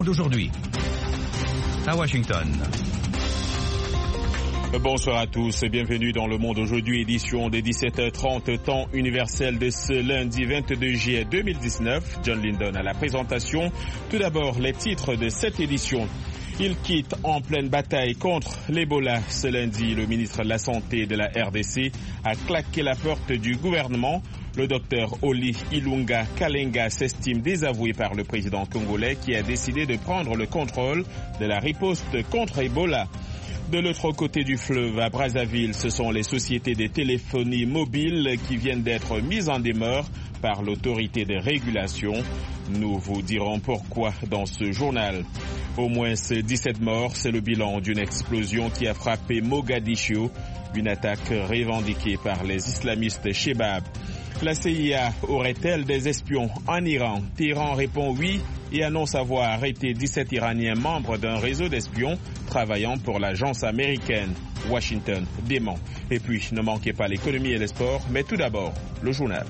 D'aujourd'hui, à Washington. Bonsoir à tous et bienvenue dans Le Monde aujourd'hui, édition de 17h30, temps universel de ce lundi 22 juillet 2019. John Lindon à la présentation. Tout d'abord, les titres de cette édition. Il quitte en pleine bataille contre l'Ebola. Ce lundi, le ministre de la Santé de la RDC a claqué la porte du gouvernement. Le docteur Oli Ilunga Kalenga s'estime désavoué par le président congolais qui a décidé de prendre le contrôle de la riposte contre Ebola. De l'autre côté du fleuve, à Brazzaville, ce sont les sociétés de téléphonie mobile qui viennent d'être mises en demeure par l'autorité de régulation. Nous vous dirons pourquoi dans ce journal. Au moins 17 morts, c'est le bilan d'une explosion qui a frappé Mogadiscio, une attaque revendiquée par les islamistes Shebab. La CIA aurait-elle des espions en Iran? Téhéran répond oui et annonce avoir arrêté 17 Iraniens membres d'un réseau d'espions travaillant pour l'agence américaine. Washington dément. Et puis, ne manquez pas l'économie et les sports, mais tout d'abord, le journal.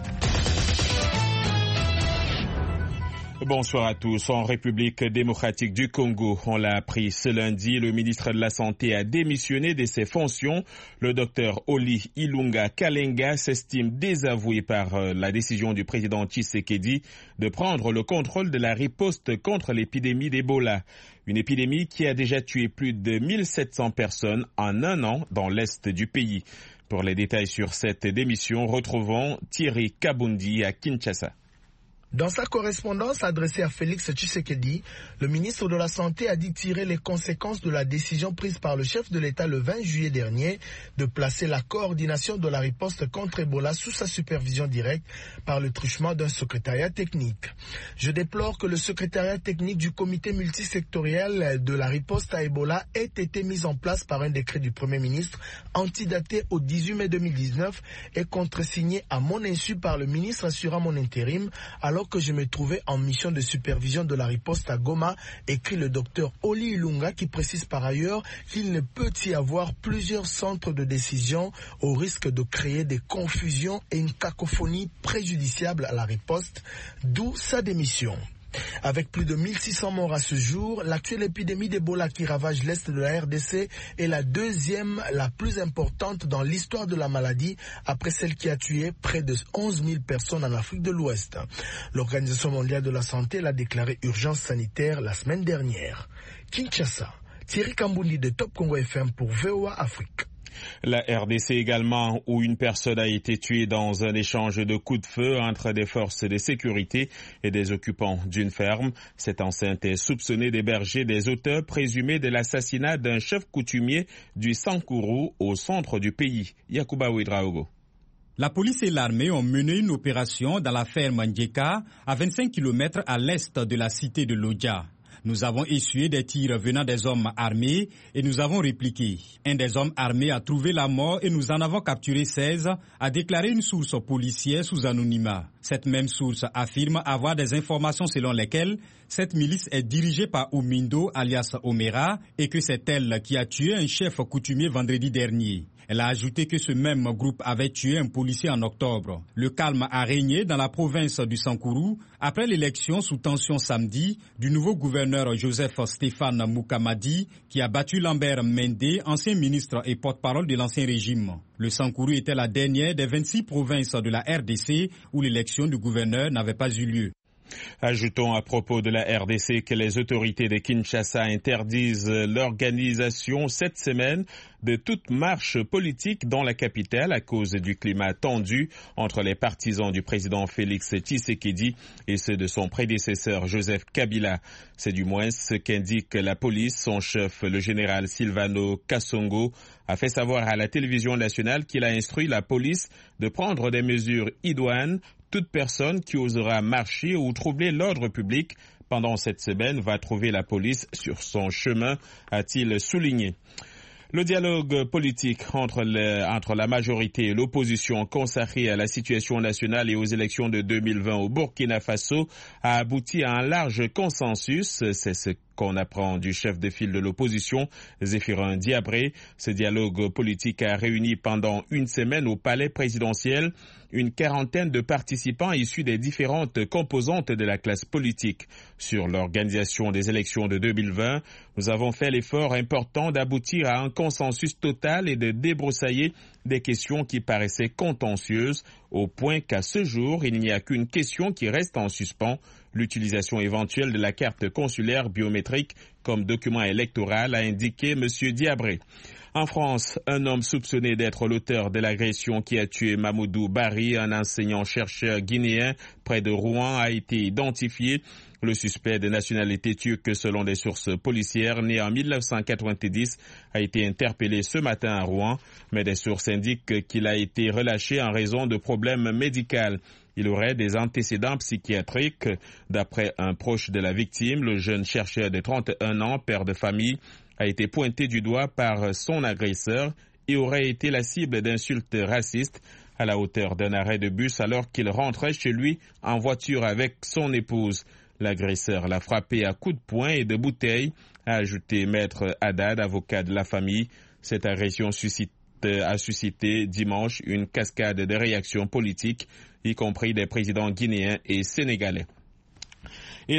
Bonsoir à tous. En République démocratique du Congo, on l'a appris ce lundi, le ministre de la Santé a démissionné de ses fonctions. Le docteur Oli Ilunga Kalenga s'estime désavoué par la décision du président Tshisekedi de prendre le contrôle de la riposte contre l'épidémie d'Ebola. Une épidémie qui a déjà tué plus de 1700 personnes en un an dans l'est du pays. Pour les détails sur cette démission, retrouvons Thierry Kabundi à Kinshasa. Dans sa correspondance adressée à Félix Tshisekedi, le ministre de la Santé a dit tirer les conséquences de la décision prise par le chef de l'État le 20 juillet dernier de placer la coordination de la riposte contre Ebola sous sa supervision directe par le truchement d'un secrétariat technique. Je déplore que le secrétariat technique du comité multisectoriel de la riposte à Ebola ait été mis en place par un décret du Premier ministre antidaté au 18 mai 2019 et contresigné à mon insu par le ministre assurant mon intérim alors que je me trouvais en mission de supervision de la riposte à Goma, écrit le docteur Oli Ilunga, qui précise par ailleurs qu'il ne peut y avoir plusieurs centres de décision au risque de créer des confusions et une cacophonie préjudiciable à la riposte, d'où sa démission. Avec plus de 1600 morts à ce jour, l'actuelle épidémie d'Ebola qui ravage l'est de la RDC est la deuxième la plus importante dans l'histoire de la maladie, après celle qui a tué près de 11 000 personnes en Afrique de l'Ouest. L'Organisation mondiale de la santé l'a déclaré urgence sanitaire la semaine dernière. Kinshasa, Thierry Kambundi de Top Congo FM pour VOA Afrique. La RDC également, où une personne a été tuée dans un échange de coups de feu entre des forces de sécurité et des occupants d'une ferme. Cette enceinte est soupçonnée d'héberger des auteurs présumés de l'assassinat d'un chef coutumier du Sankuru au centre du pays. Yacouba Ouedraogo. La police et l'armée ont mené une opération dans la ferme Ndjeka, à 25 km à l'est de la cité de Lodja. Nous avons essuyé des tirs venant des hommes armés et nous avons répliqué. Un des hommes armés a trouvé la mort et nous en avons capturé 16, a déclaré une source policière sous anonymat. Cette même source affirme avoir des informations selon lesquelles cette milice est dirigée par Oumindo alias Omera et que c'est elle qui a tué un chef coutumier vendredi dernier. Elle a ajouté que ce même groupe avait tué un policier en octobre. Le calme a régné dans la province du Sankuru après l'élection sous tension samedi du nouveau gouverneur Joseph Stéphane Mukamadi qui a battu Lambert Mende, ancien ministre et porte-parole de l'ancien régime. Le Sankuru était la dernière des 26 provinces de la RDC où l'élection du gouverneur n'avait pas eu lieu. Ajoutons à propos de la RDC que les autorités de Kinshasa interdisent l'organisation cette semaine de toute marche politique dans la capitale à cause du climat tendu entre les partisans du président Félix Tshisekedi et ceux de son prédécesseur Joseph Kabila. C'est du moins ce qu'indique la police. Son chef, le général Silvano Kasongo, a fait savoir à la télévision nationale qu'il a instruit la police de prendre des mesures idoines. Toute personne qui osera marcher ou troubler l'ordre public pendant cette semaine va trouver la police sur son chemin, a-t-il souligné. Le dialogue politique entre la majorité et l'opposition consacré à la situation nationale et aux élections de 2020 au Burkina Faso a abouti à un large consensus. C'est ce qu'on apprend du chef de file de l'opposition, Zéphirin Diabré. Ce dialogue politique a réuni pendant une semaine au palais présidentiel une quarantaine de participants issus des différentes composantes de la classe politique. Sur l'organisation des élections de 2020, nous avons fait l'effort important d'aboutir à un consensus total et de débroussailler des questions qui paraissaient contentieuses, au point qu'à ce jour, il n'y a qu'une question qui reste en suspens, l'utilisation éventuelle de la carte consulaire biométrique comme document électoral, a indiqué M. Diabré. En France, un homme soupçonné d'être l'auteur de l'agression qui a tué Mamoudou Bari, un enseignant-chercheur guinéen près de Rouen, a été identifié. Le suspect de nationalité turque, selon des sources policières, né en 1990, a été interpellé ce matin à Rouen, mais des sources indiquent qu'il a été relâché en raison de problèmes médicaux. Il aurait des antécédents psychiatriques. D'après un proche de la victime, le jeune chercheur de 31 ans, père de famille, a été pointé du doigt par son agresseur et aurait été la cible d'insultes racistes à la hauteur d'un arrêt de bus alors qu'il rentrait chez lui en voiture avec son épouse. L'agresseur l'a frappé à coups de poing et de bouteilles, a ajouté Maître Haddad, avocat de la famille. Cette agression a suscité dimanche une cascade de réactions politiques, y compris des présidents guinéens et sénégalais. Et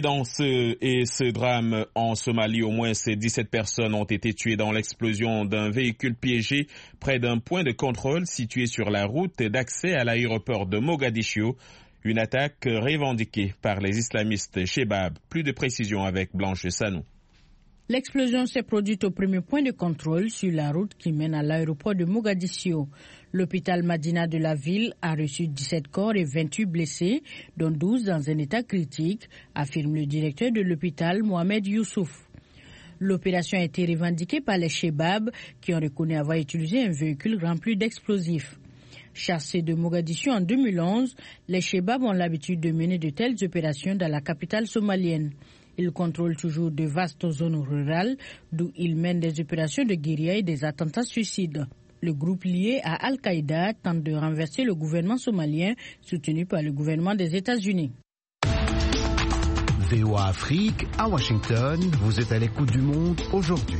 ce drame en Somalie, au moins 17 personnes ont été tuées dans l'explosion d'un véhicule piégé près d'un point de contrôle situé sur la route d'accès à l'aéroport de Mogadiscio. Une attaque revendiquée par les islamistes Chebab. Plus de précisions avec Blanche Sanou. L'explosion s'est produite au premier point de contrôle sur la route qui mène à l'aéroport de Mogadiscio. L'hôpital Madina de la ville a reçu 17 corps et 28 blessés, dont 12 dans un état critique, affirme le directeur de l'hôpital Mohamed Youssouf. L'opération a été revendiquée par les Chebab qui ont reconnu avoir utilisé un véhicule rempli d'explosifs. Chassés de Mogadiscio en 2011, les Chebab ont l'habitude de mener de telles opérations dans la capitale somalienne. Ils contrôlent toujours de vastes zones rurales d'où ils mènent des opérations de guérilla et des attentats suicides. Le groupe lié à Al-Qaïda tente de renverser le gouvernement somalien soutenu par le gouvernement des États-Unis. VOA Afrique, à Washington, vous êtes à l'écoute du monde aujourd'hui.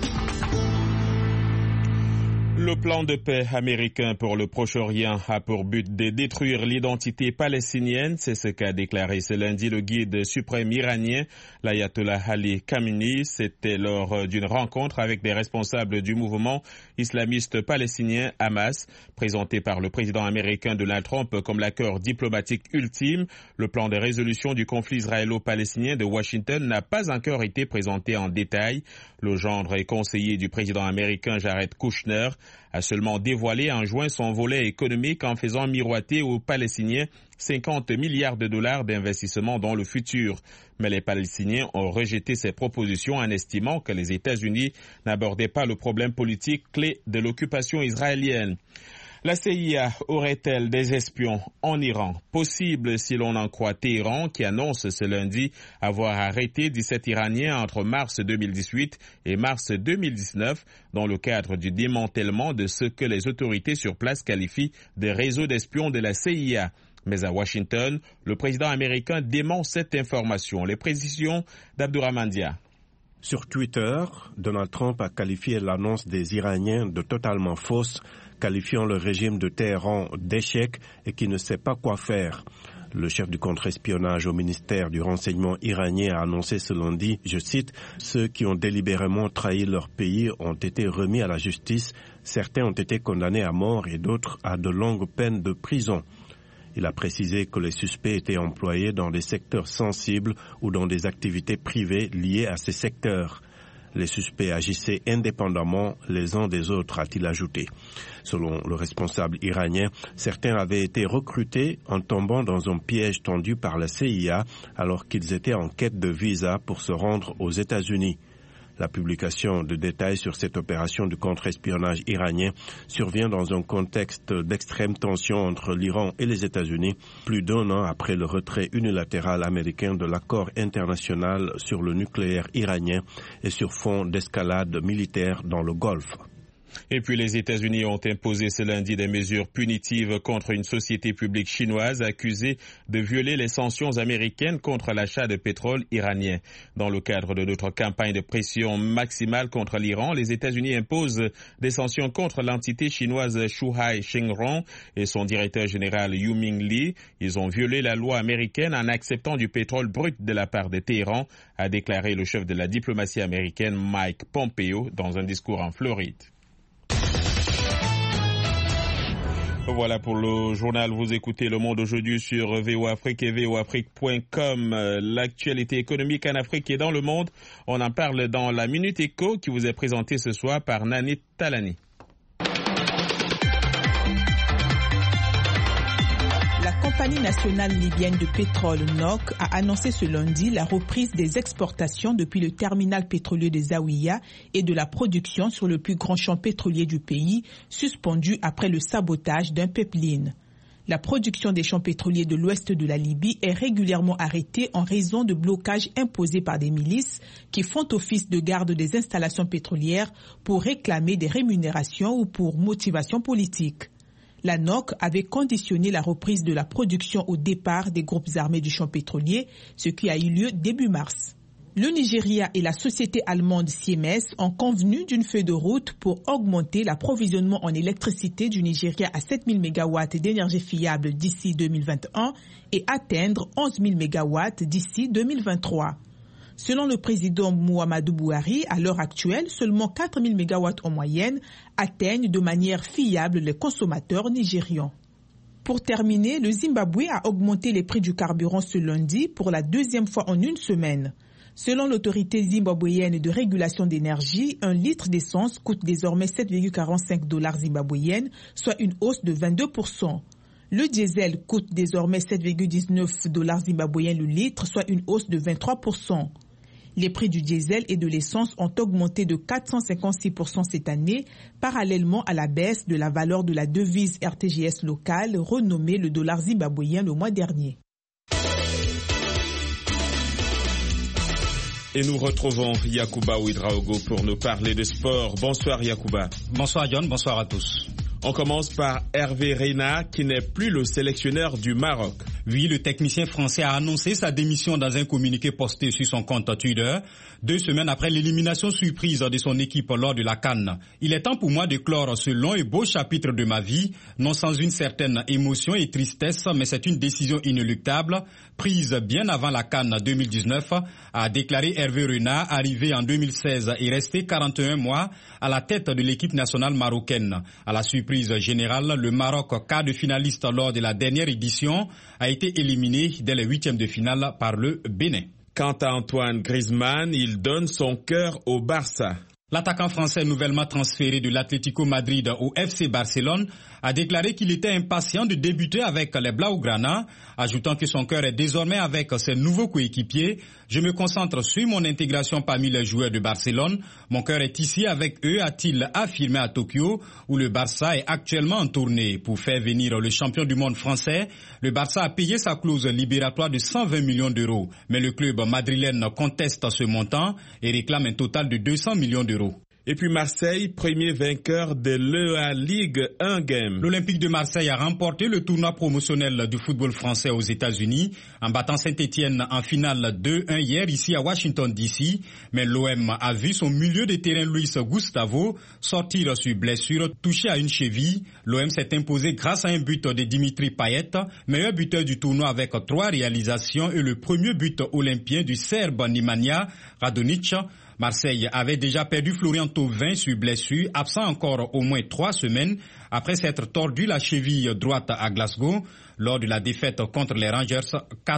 Le plan de paix américain pour le Proche-Orient a pour but de détruire l'identité palestinienne. C'est ce qu'a déclaré ce lundi le guide suprême iranien, l'ayatollah Ali Khamenei. C'était lors d'une rencontre avec des responsables du mouvement islamiste palestinien Hamas, présenté par le président américain Donald Trump comme l'accord diplomatique ultime. Le plan de résolution du conflit israélo-palestinien de Washington n'a pas encore été présenté en détail. Le gendre et conseiller du président américain Jared Kushner a seulement dévoilé en juin son volet économique en faisant miroiter aux Palestiniens 50 milliards de dollars d'investissement dans le futur. Mais les Palestiniens ont rejeté ces propositions en estimant que les États-Unis n'abordaient pas le problème politique clé de l'occupation israélienne. La CIA aurait-elle des espions en Iran? Possible si l'on en croit Téhéran qui annonce ce lundi avoir arrêté 17 Iraniens entre mars 2018 et mars 2019 dans le cadre du démantèlement de ce que les autorités sur place qualifient de réseau d'espions de la CIA. Mais à Washington, le président américain dément cette information. Les précisions d'Abdourahmane Dia. Sur Twitter, Donald Trump a qualifié l'annonce des Iraniens de totalement fausse, qualifiant le régime de Téhéran d'échec et qui ne sait pas quoi faire. Le chef du contre-espionnage au ministère du renseignement iranien a annoncé ce lundi, je cite, « Ceux qui ont délibérément trahi leur pays ont été remis à la justice, certains ont été condamnés à mort et d'autres à de longues peines de prison. » Il a précisé que les suspects étaient employés dans des secteurs sensibles ou dans des activités privées liées à ces secteurs. Les suspects agissaient indépendamment les uns des autres, a-t-il ajouté. Selon le responsable iranien, certains avaient été recrutés en tombant dans un piège tendu par la CIA alors qu'ils étaient en quête de visa pour se rendre aux États-Unis. La publication de détails sur cette opération de contre-espionnage iranien survient dans un contexte d'extrême tension entre l'Iran et les États-Unis, plus d'un an après le retrait unilatéral américain de l'accord international sur le nucléaire iranien et sur fond d'escalade militaire dans le Golfe. Et puis les États-Unis ont imposé ce lundi des mesures punitives contre une société publique chinoise accusée de violer les sanctions américaines contre l'achat de pétrole iranien. Dans le cadre de notre campagne de pression maximale contre l'Iran, les États-Unis imposent des sanctions contre l'entité chinoise Shuhai Shengrong et son directeur général Yuming Li. Ils ont violé la loi américaine en acceptant du pétrole brut de la part de Téhéran, a déclaré le chef de la diplomatie américaine Mike Pompeo dans un discours en Floride. Voilà pour le journal. Vous écoutez Le Monde aujourd'hui sur VOA Afrique et voafrique.com. L'actualité économique en Afrique et dans le monde, on en parle dans la Minute Éco qui vous est présentée ce soir par Nani Talani. La compagnie nationale libyenne de pétrole NOC a annoncé ce lundi la reprise des exportations depuis le terminal pétrolier de Zawiya et de la production sur le plus grand champ pétrolier du pays, suspendu après le sabotage d'un pipeline. La production des champs pétroliers de l'ouest de la Libye est régulièrement arrêtée en raison de blocages imposés par des milices qui font office de garde des installations pétrolières pour réclamer des rémunérations ou pour motivation politique. La NOC avait conditionné la reprise de la production au départ des groupes armés du champ pétrolier, ce qui a eu lieu début mars. Le Nigeria et la société allemande Siemens ont convenu d'une feuille de route pour augmenter l'approvisionnement en électricité du Nigeria à 7 000 MW d'énergie fiable d'ici 2021 et atteindre 11 000 MW d'ici 2023. Selon le président Muhammadu Buhari, à l'heure actuelle, seulement 4 000 MW en moyenne atteignent de manière fiable les consommateurs nigérians. Pour terminer, le Zimbabwe a augmenté les prix du carburant ce lundi pour la deuxième fois en une semaine. Selon l'autorité zimbabwéenne de régulation d'énergie, un litre d'essence coûte désormais 7,45 $ zimbabwéennes, soit une hausse de 22%. Le diesel coûte désormais 7,19 $ zimbabwéennes le litre, soit une hausse de 23%. Les prix du diesel et de l'essence ont augmenté de 456% cette année, parallèlement à la baisse de la valeur de la devise RTGS locale, renommée le dollar zimbabwéen le mois dernier. Et nous retrouvons Yacouba Ouedraogo pour nous parler de sport. Bonsoir Yacouba. Bonsoir John, bonsoir à tous. On commence par Hervé Renard, qui n'est plus le sélectionneur du Maroc. Oui, le technicien français a annoncé sa démission dans un communiqué posté sur son compte Twitter, 2 semaines après l'élimination surprise de son équipe lors de la CAN. Il est temps pour moi de clore ce long et beau chapitre de ma vie, non sans une certaine émotion et tristesse, mais c'est une décision inéluctable, prise bien avant la CAN 2019, a déclaré Hervé Renard, arrivé en 2016 et resté 41 mois à la tête de l'équipe nationale marocaine. À la surprise générale, le Maroc, quart de finaliste lors de la dernière édition, a été éliminé dès les 8e de finale par le Bénin. Quant à Antoine Griezmann, il donne son cœur au Barça. L'attaquant français nouvellement transféré de l'Atlético Madrid au FC Barcelone a déclaré qu'il était impatient de débuter avec les Blaugrana, ajoutant que son cœur est désormais avec ses nouveaux coéquipiers. Je me concentre sur mon intégration parmi les joueurs de Barcelone. Mon cœur est ici avec eux, a-t-il affirmé à Tokyo, où le Barça est actuellement en tournée. Pour faire venir le champion du monde français, le Barça a payé sa clause libératoire de 120 millions d'euros. Mais le club madrilène conteste ce montant et réclame un total de 200 millions d'euros. Et puis Marseille, premier vainqueur de l'EA Ligue 1 Game. L'Olympique de Marseille a remporté le tournoi promotionnel du football français aux États-Unis en battant Saint-Étienne en finale 2-1 hier ici à Washington DC. Mais l'OM a vu son milieu de terrain Luis Gustavo sortir sur blessure, touché à une cheville. L'OM s'est imposé grâce à un but de Dimitri Payet, meilleur buteur du tournoi avec 3 réalisations et le premier but olympien du Serbe Nemanja Radonic. Marseille avait déjà perdu Florian Thauvin sur blessure, absent encore au moins 3 semaines après s'être tordu la cheville droite à Glasgow lors de la défaite contre les Rangers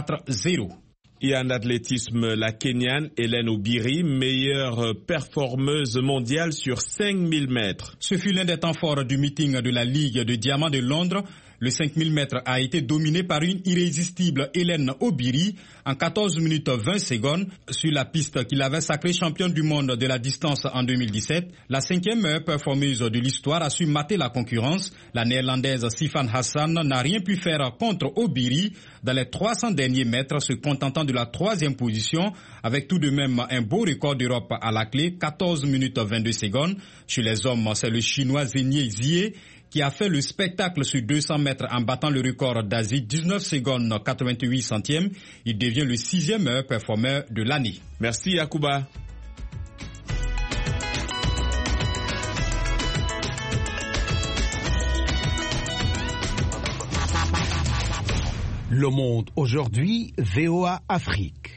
4-0. Et en athlétisme, la Kenyane Hélène Obiri, meilleure performeuse mondiale sur 5000 mètres. Ce fut l'un des temps forts du meeting de la Ligue de Diamant de Londres. Le 5000 mètres a été dominé par une irrésistible Hélène Obiri en 14 minutes 20 secondes sur la piste qu'il avait sacrée championne du monde de la distance en 2017. La 5e meilleure performeuse de l'histoire a su mater la concurrence. La néerlandaise Sifan Hassan n'a rien pu faire contre Obiri dans les 300 derniers mètres, se contentant de la 3e position avec tout de même un beau record d'Europe à la clé, 14 minutes 22 secondes. Chez les hommes, c'est le chinois Zhengye Zie qui a fait le spectacle sur 200 mètres en battant le record d'Asie, 19 secondes 88 centièmes. Il devient le 6e meilleur performeur de l'année. Merci Yacouba. Le Monde aujourd'hui, VOA Afrique.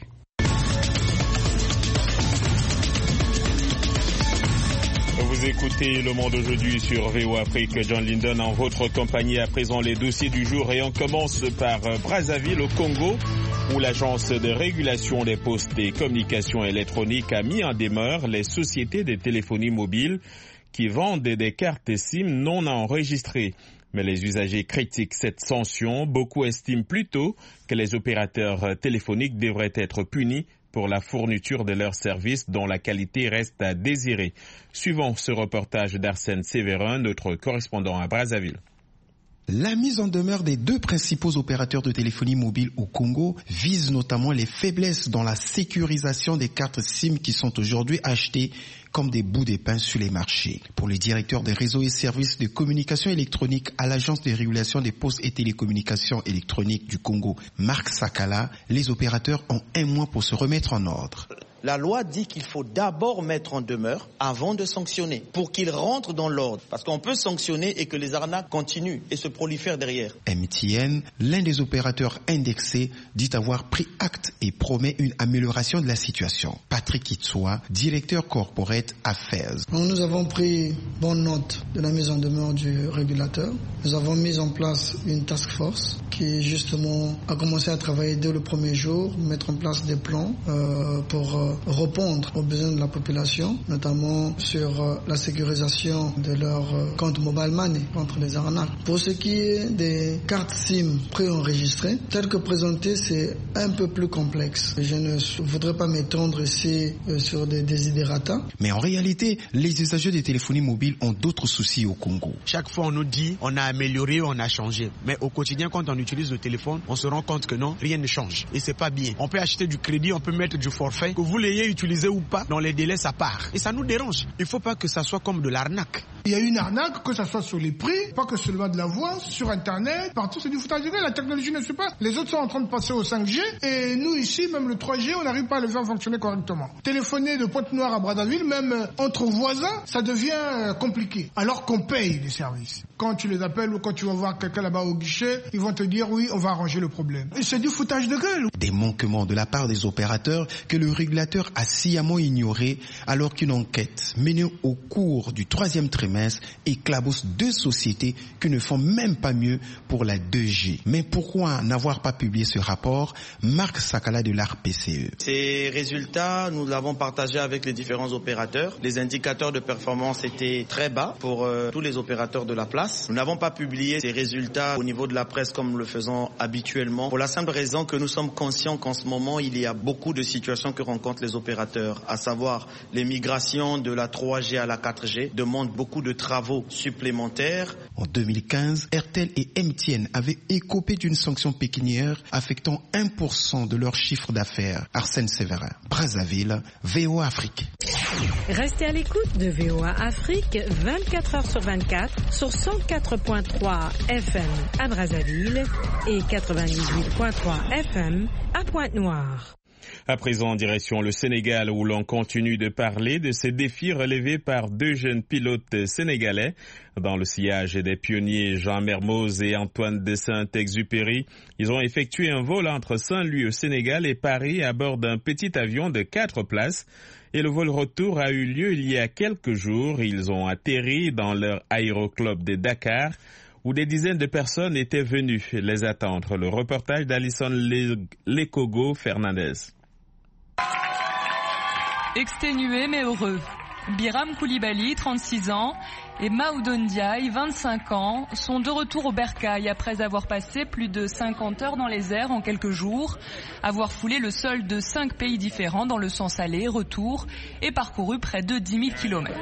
Vous écoutez Le Monde aujourd'hui sur VOA Afrique. John Linden en votre compagnie. À présent, les dossiers du jour et on commence par Brazzaville au Congo, où l'agence de régulation des postes et communications électroniques a mis en demeure les sociétés de téléphonie mobile qui vendent des cartes SIM non enregistrées. Mais les usagers critiquent cette sanction. Beaucoup estiment plutôt que les opérateurs téléphoniques devraient être punis pour la fourniture de leurs services dont la qualité reste à désirer. Suivons ce reportage d'Arsène Séverin, notre correspondant à Brazzaville. La mise en demeure des 2 principaux opérateurs de téléphonie mobile au Congo vise notamment les faiblesses dans la sécurisation des cartes SIM qui sont aujourd'hui achetées comme des bouts de pain sur les marchés. Pour le directeur des réseaux et services de communication électronique à l'Agence de régulation des postes et télécommunications électroniques du Congo, Marc Sakala, les opérateurs ont 1 mois pour se remettre en ordre. La loi dit qu'il faut d'abord mettre en demeure avant de sanctionner, pour qu'ils rentrent dans l'ordre. Parce qu'on peut sanctionner et que les arnaques continuent et se prolifèrent derrière. MTN, l'un des opérateurs indexés, dit avoir pris acte et promet une amélioration de la situation. Patrick Itsua, directeur corporate Affairs. Nous avons pris bonne note de la mise en demeure du régulateur. Nous avons mis en place une task force qui justement a commencé à travailler dès le premier jour, mettre en place des plans pour répondre aux besoins de la population, notamment sur la sécurisation de leur compte mobile money contre les arnaques. Pour ce qui est des cartes SIM préenregistrées, tel que présenté, c'est un peu plus complexe. Je ne voudrais pas m'étendre ici sur des desiderata. Mais en réalité, les usagers de téléphonie mobile ont d'autres soucis au Congo. Chaque fois, on nous dit on a amélioré, on a changé. Mais au quotidien, quand on utilise le téléphone, on se rend compte que non, rien ne change. Et c'est pas bien. On peut acheter du crédit, on peut mettre du forfait. Que vous l'ayez utilisé ou pas, dans les délais, ça part. Et ça nous dérange. Il ne faut pas que ça soit comme de l'arnaque. Il y a une arnaque, que ça soit sur les prix, pas que seulement de la voix, sur Internet, partout, c'est du foutage de gueule. La technologie ne suit pas. Les autres sont en train de passer au 5G et nous ici, même le 3G, on n'arrive pas à le faire fonctionner correctement. Téléphoner de Pointe-Noire à Brazzaville, même entre voisins, ça devient compliqué. Alors qu'on paye les services. Quand tu les appelles ou quand tu vas voir quelqu'un là-bas au guichet, ils vont te dire oui, on va arranger le problème. Et c'est du foutage de gueule. Des manquements de la part des opérateurs que le régulateur a sciemment ignoré alors qu'une enquête menée au cours du 3e trimestre éclabousse 2 sociétés qui ne font même pas mieux pour la 2G. Mais pourquoi n'avoir pas publié ce rapport? Marc Sakala de l'ARPCE. Ces résultats, nous l'avons partagé avec les différents opérateurs. Les indicateurs de performance étaient très bas pour tous les opérateurs de la place. Nous n'avons pas publié ces résultats au niveau de la presse comme nous le faisons habituellement pour la simple raison que nous sommes conscients qu'en ce moment, il y a beaucoup de situations que rencontrent les opérateurs, à savoir les migrations de la 3G à la 4G demandent beaucoup de travaux supplémentaires. En 2015, RTL et MTN avaient écopé d'une sanction pécuniaire affectant 1% de leur chiffre d'affaires. Arsène Séverin, Brazzaville, VOA Afrique. Restez à l'écoute de VOA Afrique 24 heures sur 24 sur 104.3 FM à Brazzaville et 98.3 FM à Pointe-Noire. À présent, en direction le Sénégal, où l'on continue de parler de ces défis relevés par 2 jeunes pilotes sénégalais. Dans le sillage des pionniers Jean Mermoz et Antoine de Saint-Exupéry, ils ont effectué un vol entre Saint-Louis au Sénégal et Paris à bord d'un petit avion de 4 places. Et le vol retour a eu lieu il y a quelques jours. Ils ont atterri dans leur aéroclub de Dakar, où des dizaines de personnes étaient venues les attendre. Le reportage d'Alison Lekogo Fernandez. Exténués mais heureux, Biram Koulibaly, 36 ans, et Maodo Ndiaye, 25 ans, sont de retour au bercail après avoir passé plus de 50 heures dans les airs en quelques jours, avoir foulé le sol de 5 pays différents dans le sens aller-retour et parcouru près de 10 000 km.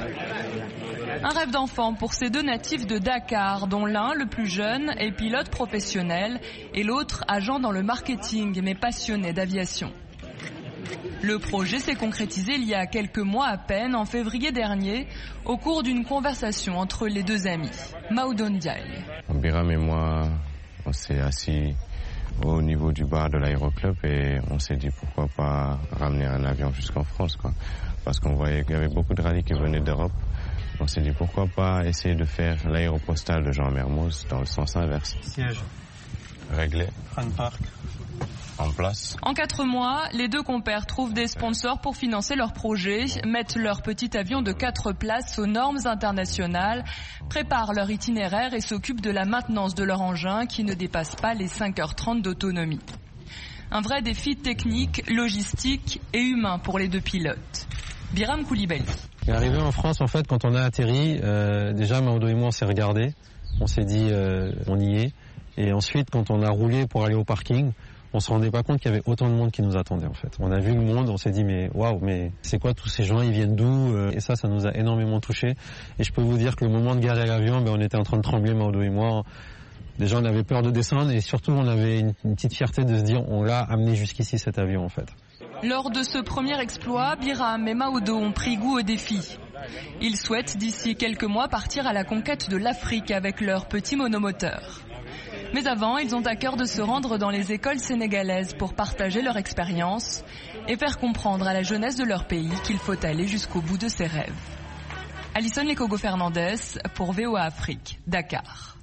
Un rêve d'enfant pour ces deux natifs de Dakar, dont l'un, le plus jeune, est pilote professionnel et l'autre agent dans le marketing mais passionné d'aviation. Le projet s'est concrétisé il y a quelques mois à peine, en février dernier, au cours d'une conversation entre les deux amis. Maodo Ndiaye. Biram et moi, on s'est assis au niveau du bar de l'aéroclub et on s'est dit pourquoi pas ramener un avion jusqu'en France, quoi. Parce qu'on voyait qu'il y avait beaucoup de rallyes qui venaient d'Europe. On s'est dit pourquoi pas essayer de faire l'aéropostale de Jean Mermoz dans le sens inverse. Siège. Réglé. Fran Park. En place. En 4 mois, les deux compères trouvent des sponsors pour financer leur projet, mettent leur petit avion de 4 places aux normes internationales, préparent leur itinéraire et s'occupent de la maintenance de leur engin qui ne dépasse pas les 5h30 d'autonomie. Un vrai défi technique, logistique et humain pour les deux pilotes. Biram Koulibaly. Arrivé en France, en fait, quand on a atterri, déjà Maodo et moi on s'est regardés, on s'est dit on y est. Et ensuite, quand on a roulé pour aller au parking, on se rendait pas compte qu'il y avait autant de monde qui nous attendait en fait. On a vu le monde, on s'est dit mais waouh, mais c'est quoi tous ces gens, ils viennent d'où? Et ça nous a énormément touchés. Et je peux vous dire que le moment de garer l'avion, on était en train de trembler, Maodo et moi. Déjà on avait peur de descendre et surtout on avait une petite fierté de se dire on l'a amené jusqu'ici cet avion en fait. Lors de ce premier exploit, Biram et Maodo ont pris goût au défi. Ils souhaitent d'ici quelques mois partir à la conquête de l'Afrique avec leur petit monomoteur. Mais avant, ils ont à cœur de se rendre dans les écoles sénégalaises pour partager leur expérience et faire comprendre à la jeunesse de leur pays qu'il faut aller jusqu'au bout de ses rêves. Alison Lekogo Fernandez pour VOA Afrique, Dakar.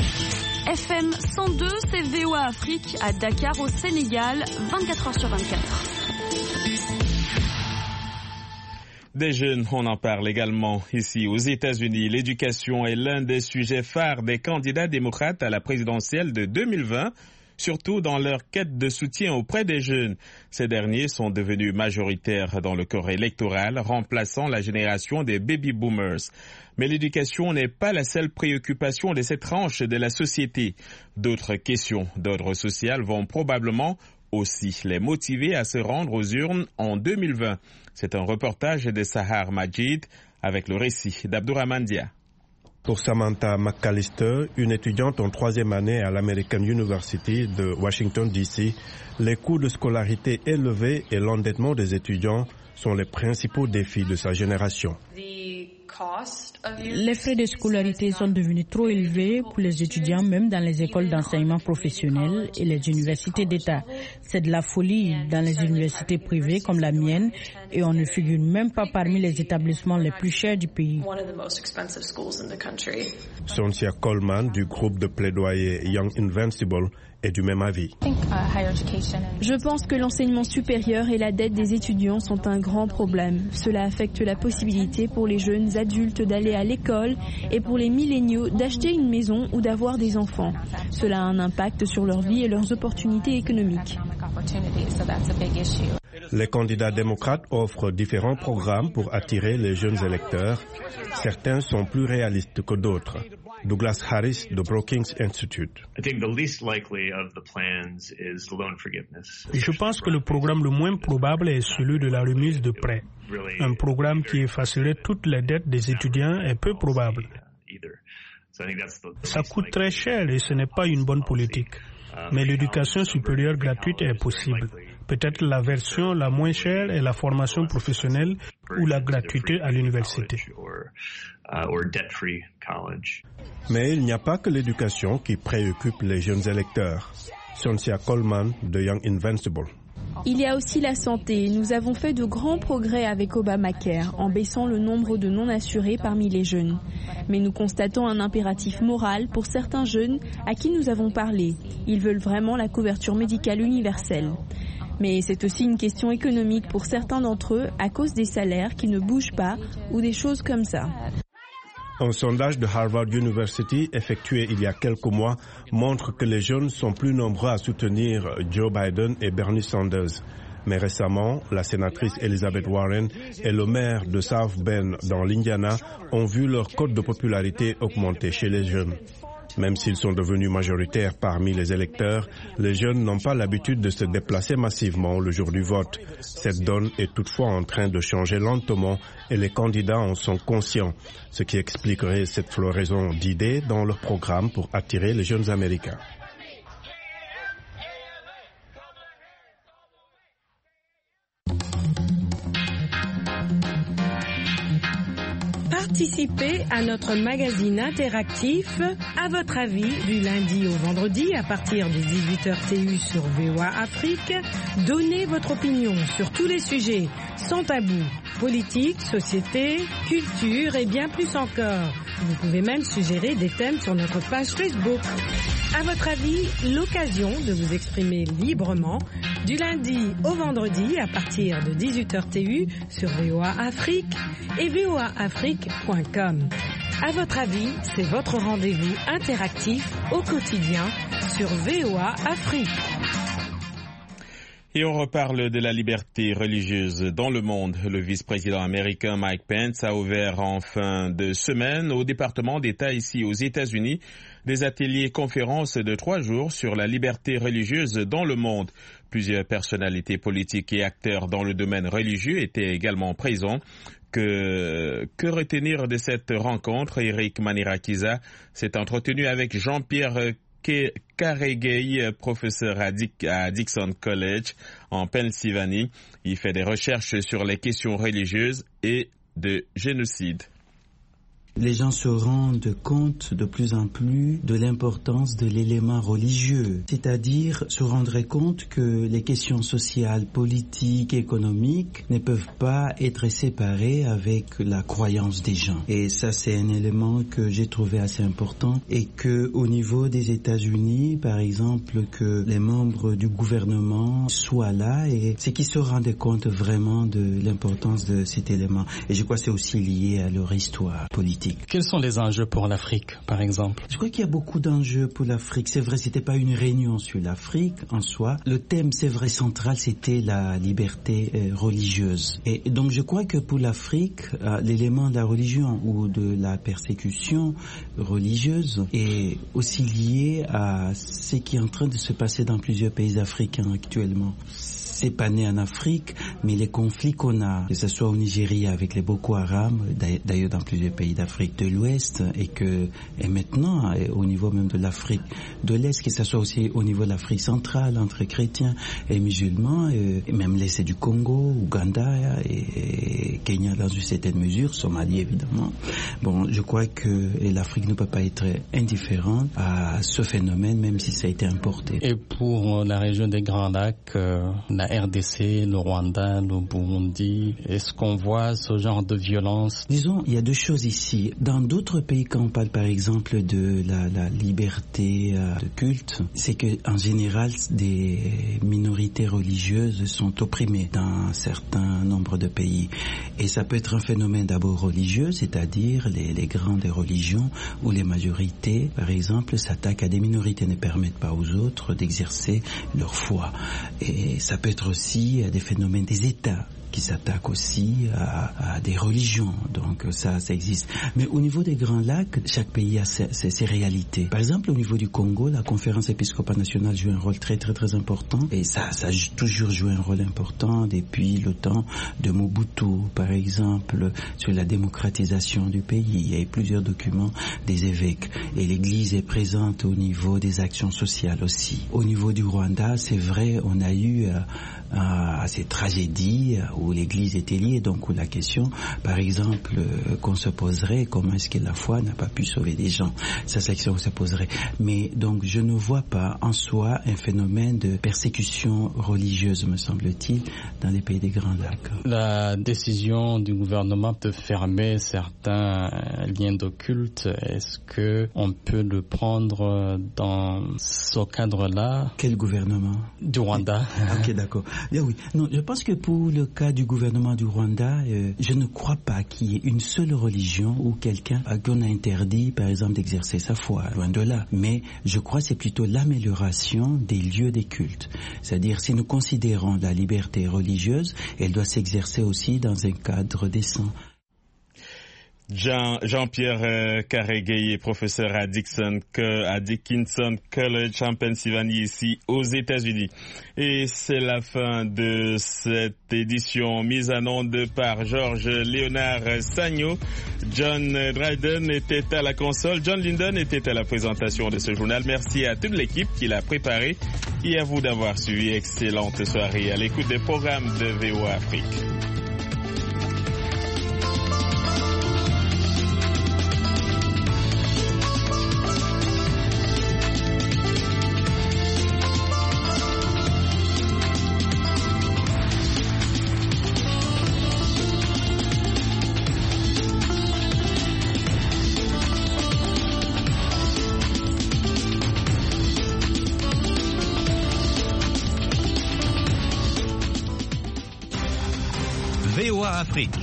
FM 102, c'est VOA Afrique à Dakar au Sénégal, 24h sur 24. Des jeunes, on en parle également ici aux États-Unis. L'éducation est l'un des sujets phares des candidats démocrates à la présidentielle de 2020, surtout dans leur quête de soutien auprès des jeunes. Ces derniers sont devenus majoritaires dans le corps électoral, remplaçant la génération des baby boomers. Mais l'éducation n'est pas la seule préoccupation de cette tranche de la société. D'autres questions d'ordre social vont probablement aussi les motiver à se rendre aux urnes en 2020. C'est un reportage de Sahar Majid avec le récit d'Abdourahmane Dia. Pour Samantha McAllister, une étudiante en 3e année à l'American University de Washington, D.C., les coûts de scolarité élevés et l'endettement des étudiants sont les principaux défis de sa génération. Les frais de scolarité sont devenus trop élevés pour les étudiants, même dans les écoles d'enseignement professionnel et les universités d'État. C'est de la folie dans les universités privées comme la mienne et on ne figure même pas parmi les établissements les plus chers du pays. Soncia Coleman du groupe de plaidoyer Young Invincible est du même avis. Je pense que l'enseignement supérieur et la dette des étudiants sont un grand problème. Cela affecte la possibilité pour les jeunes adultes d'aller à l'école et pour les milléniaux d'acheter une maison ou d'avoir des enfants. Cela a un impact sur leur vie et leurs opportunités économiques. Les candidats démocrates offrent différents programmes pour attirer les jeunes électeurs. Certains sont plus réalistes que d'autres. Douglas Harris de Brookings Institute. Je pense que le programme le moins probable est celui de la remise de prêts. Un programme qui effacerait toutes les dettes des étudiants est peu probable. Ça coûte très cher et ce n'est pas une bonne politique. Mais l'éducation supérieure gratuite est possible. Peut-être la version la moins chère est la formation professionnelle ou la gratuité à l'université. Mais il n'y a pas que l'éducation qui préoccupe les jeunes électeurs. Soncia Coleman de Young Invincible. Il y a aussi la santé. Nous avons fait de grands progrès avec Obamacare en baissant le nombre de non-assurés parmi les jeunes. Mais nous constatons un impératif moral pour certains jeunes à qui nous avons parlé. Ils veulent vraiment la couverture médicale universelle. Mais c'est aussi une question économique pour certains d'entre eux à cause des salaires qui ne bougent pas ou des choses comme ça. Un sondage de Harvard University effectué il y a quelques mois montre que les jeunes sont plus nombreux à soutenir Joe Biden et Bernie Sanders. Mais récemment, la sénatrice Elizabeth Warren et le maire de South Bend dans l'Indiana ont vu leur cote de popularité augmenter chez les jeunes. Même s'ils sont devenus majoritaires parmi les électeurs, les jeunes n'ont pas l'habitude de se déplacer massivement le jour du vote. Cette donne est toutefois en train de changer lentement et les candidats en sont conscients, ce qui expliquerait cette floraison d'idées dans leur programme pour attirer les jeunes Américains. Participez à notre magazine interactif À votre avis du lundi au vendredi à partir de 18h TU sur VOA Afrique. Donnez votre opinion sur tous les sujets sans tabou, politique, société, culture et bien plus encore. Vous pouvez même suggérer des thèmes sur notre page Facebook. À votre avis, l'occasion de vous exprimer librement du lundi au vendredi à partir de 18h TU sur VOA Afrique et voaafrique.com. À votre avis, c'est votre rendez-vous interactif au quotidien sur VOA Afrique. Et on reparle de la liberté religieuse dans le monde. Le vice-président américain Mike Pence a ouvert en fin de semaine au département d'État ici aux États-Unis des ateliers conférences de 3 jours sur la liberté religieuse dans le monde. Plusieurs personnalités politiques et acteurs dans le domaine religieux étaient également présents. Que retenir de cette rencontre? Eric Manirakiza s'est entretenu avec Jean-Pierre Karegei, professeur à Dixon College en Pennsylvanie. Il fait des recherches sur les questions religieuses et de génocide. Les gens se rendent compte de plus en plus de l'importance de l'élément religieux, c'est-à-dire se rendre compte que les questions sociales, politiques, économiques ne peuvent pas être séparées avec la croyance des gens. Et ça, c'est un élément que j'ai trouvé assez important et que au niveau des États-Unis, par exemple, que les membres du gouvernement soient là et c'est qu'ils se rendent compte vraiment de l'importance de cet élément. Et je crois que c'est aussi lié à leur histoire politique. Quels sont les enjeux pour l'Afrique, par exemple? Je crois qu'il y a beaucoup d'enjeux pour l'Afrique. C'est vrai, c'était pas une réunion sur l'Afrique en soi. Le thème, c'est vrai, central, c'était la liberté religieuse. Et donc, je crois que pour l'Afrique, l'élément de la religion ou de la persécution religieuse est aussi lié à ce qui est en train de se passer dans plusieurs pays africains actuellement. C'est pas né en Afrique, mais les conflits qu'on a, que ce soit au Nigeria avec les Boko Haram, d'ailleurs dans plusieurs pays d'Afrique de l'Ouest, et maintenant au niveau même de l'Afrique de l'Est, que ce soit aussi au niveau de l'Afrique centrale, entre chrétiens et musulmans, et même l'Est du Congo, Ouganda et Kenya dans une certaine mesure, Somalie évidemment. Bon, je crois que l'Afrique ne peut pas être indifférente à ce phénomène, même si ça a été importé. Et pour la région des Grands Lacs, la RDC, le Rwanda, le Burundi, est-ce qu'on voit ce genre de violence? Disons, il y a deux choses ici. Dans d'autres pays, quand on parle par exemple de la liberté de culte, c'est que en général, des minorités religieuses sont opprimées dans un certain nombre de pays. Et ça peut être un phénomène d'abord religieux, c'est-à-dire les grandes religions où les majorités, par exemple, s'attaquent à des minorités, ne permettent pas aux autres d'exercer leur foi. Et ça peut être aussi des phénomènes des États qui s'attaquent aussi à des religions. Donc ça existe. Mais au niveau des Grands Lacs, chaque pays a ses réalités. Par exemple, au niveau du Congo, la conférence épiscopale nationale joue un rôle très très très important. Et ça a toujours joué un rôle important depuis le temps de Mobutu, par exemple, sur la démocratisation du pays. Il y a eu plusieurs documents des évêques. Et l'Église est présente au niveau des actions sociales aussi. Au niveau du Rwanda, c'est vrai, on a eu ces tragédies où l'Église était liée, donc où la question, par exemple, qu'on se poserait, comment est-ce que la foi n'a pas pu sauver des gens? Ça, c'est la question qu'on se poserait. Mais donc, je ne vois pas en soi un phénomène de persécution religieuse, me semble-t-il, dans les pays des Grands Lacs. La décision du gouvernement de fermer certains liens de culte, est-ce que on peut le prendre dans ce cadre-là? Quel gouvernement? Du Rwanda. Ok, d'accord. Oui. Non, je pense que pour le cas du gouvernement du Rwanda, je ne crois pas qu'il y ait une seule religion ou quelqu'un à qui on a interdit, par exemple, d'exercer sa foi, loin de là. Mais je crois que c'est plutôt l'amélioration des lieux des cultes. C'est-à-dire, si nous considérons la liberté religieuse, elle doit s'exercer aussi dans un cadre décent. Jean-Pierre Karegueye, professeur à Dickinson College en Pennsylvanie, ici aux États-Unis. Et c'est la fin de cette édition mise en onde par Georges Léonard Sagno. John Dryden était à la console, John Linden était à la présentation de ce journal. Merci à toute l'équipe qui l'a préparé et à vous d'avoir suivi. Excellente soirée à l'écoute des programmes de VOA Afrique. VOA Afrique.